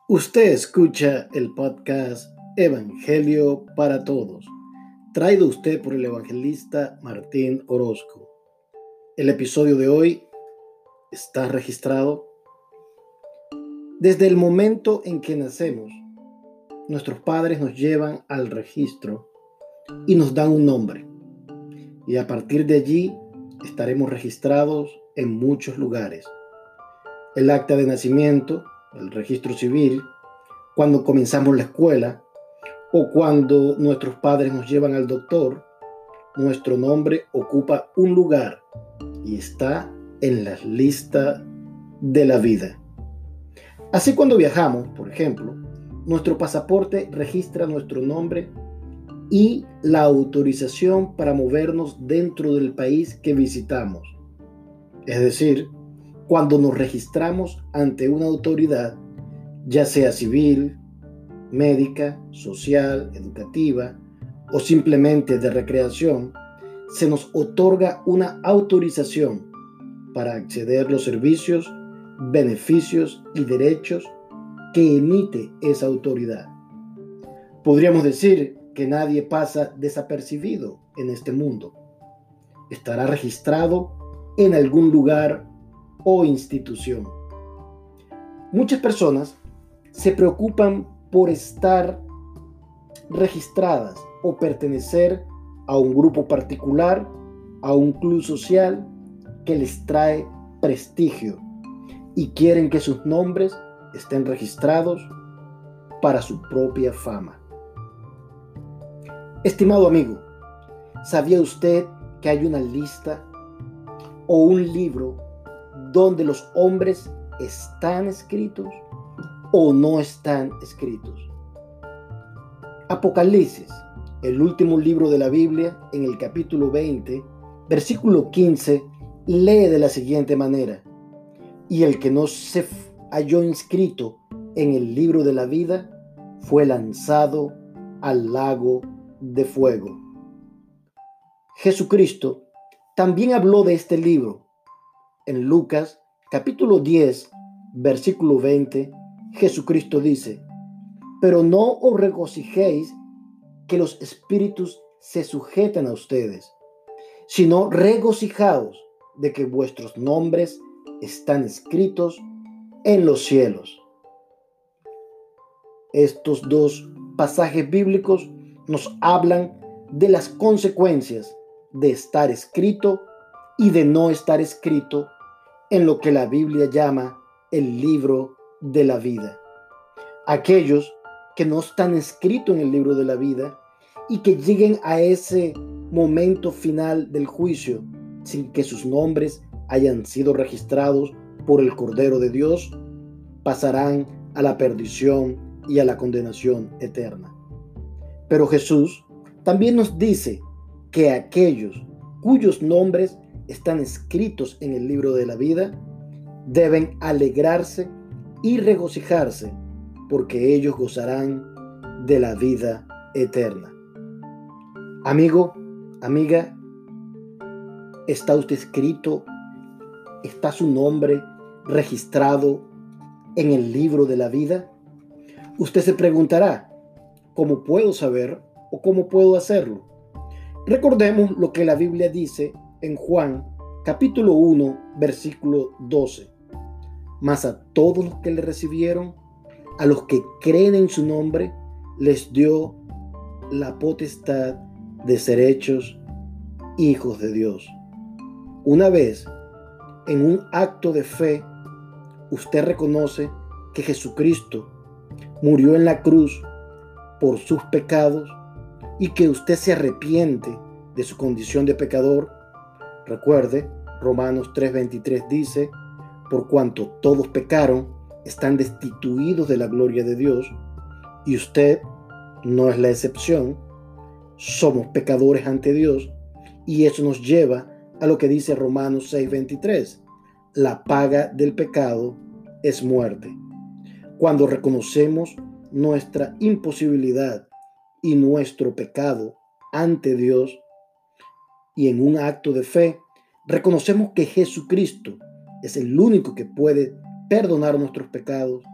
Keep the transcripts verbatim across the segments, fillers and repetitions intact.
Usted escucha el podcast Evangelio para Todos, traído a usted por el evangelista Martín Orozco. El episodio de hoy está registrado. Desde el momento en que nacemos, nuestros padres nos llevan al registro y nos dan un nombre. Y a partir de allí estaremos registrados en muchos lugares. El acta de nacimiento, el registro civil, cuando comenzamos la escuela o cuando nuestros padres nos llevan al doctor, nuestro nombre ocupa un lugar y está en la lista de la vida. Así, cuando viajamos, por ejemplo, nuestro pasaporte registra nuestro nombre y la autorización para movernos dentro del país que visitamos. Es decir, cuando nos registramos ante una autoridad, ya sea civil, médica, social, educativa o simplemente de recreación, se nos otorga una autorización para acceder a los servicios, beneficios y derechos que emite esa autoridad. Podríamos decir que nadie pasa desapercibido en este mundo. Estará registrado en algún lugar o institución. Muchas personas se preocupan por estar registradas o pertenecer a un grupo particular, a un club social que les trae prestigio y quieren que sus nombres estén registrados para su propia fama. Estimado amigo, ¿sabía usted que hay una lista o un libro donde los hombres están escritos o no están escritos? Apocalipsis, el último libro de la Biblia, en el capítulo veinte, versículo quince, lee de la siguiente manera: y el que no se halló inscrito en el libro de la vida fue lanzado al lago de fuego. Jesucristo también habló de este libro. En Lucas, capítulo diez, versículo veinte, Jesucristo dice: pero no os regocijéis que los espíritus se sujetan a ustedes, sino regocijaos de que vuestros nombres están escritos en los cielos. Estos dos pasajes bíblicos nos hablan de las consecuencias de estar escrito y de no estar escrito en lo que la Biblia llama el libro de la vida. Aquellos que no están escritos en el libro de la vida y que lleguen a ese momento final del juicio sin que sus nombres hayan sido registrados por el Cordero de Dios, pasarán a la perdición y a la condenación eterna. Pero Jesús también nos dice que aquellos cuyos nombres están escritos en el libro de la vida deben alegrarse y regocijarse, porque ellos gozarán de la vida eterna. Amigo, amiga, ¿está usted escrito? ¿Está su nombre registrado en el libro de la vida? Usted se preguntará: ¿cómo puedo saber o cómo puedo hacerlo? Recordemos lo que la Biblia dice en Juan, capítulo uno, versículo doce. Mas a todos los que le recibieron, a los que creen en su nombre, les dio la potestad de ser hechos hijos de Dios. Una vez, en un acto de fe, usted reconoce que Jesucristo murió en la cruz por sus pecados y que usted se arrepiente de su condición de pecador. Recuerde, Romanos tres veintitrés dice: por cuanto todos pecaron, están destituidos de la gloria de Dios, y usted no es la excepción. Somos pecadores ante Dios, y eso nos lleva a lo que dice Romanos seis veintitrés: la paga del pecado es muerte. Cuando reconocemos nuestra imposibilidad y nuestro pecado ante Dios, y en un acto de fe reconocemos que Jesucristo es el único que puede perdonar nuestros pecados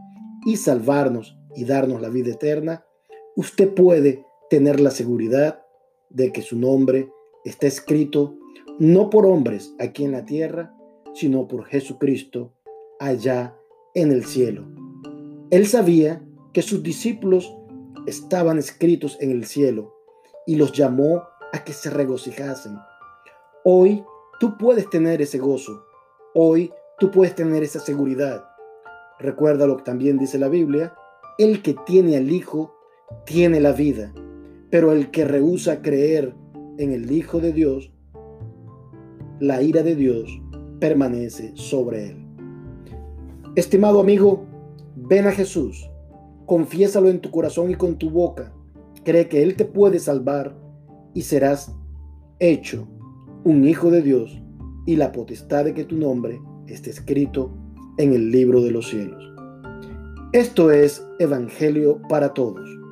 y salvarnos y darnos la vida eterna, usted puede tener la seguridad de que su nombre está escrito no por hombres aquí en la tierra, sino por Jesucristo allá en el cielo. Él sabía que sus discípulos estaban escritos en el cielo y los llamó a que se regocijasen. Hoy tú puedes tener ese gozo. Hoy tú puedes tener esa seguridad. Recuerda lo que también dice la Biblia: el que tiene al Hijo tiene la vida, pero el que rehúsa creer en el Hijo de Dios, la ira de Dios permanece sobre él. Estimado amigo, ven a Jesús, confiésalo en tu corazón y con tu boca, cree que Él te puede salvar y serás hecho un hijo de Dios y la potestad de que tu nombre esté escrito en el libro de los cielos. Esto es Evangelio para Todos.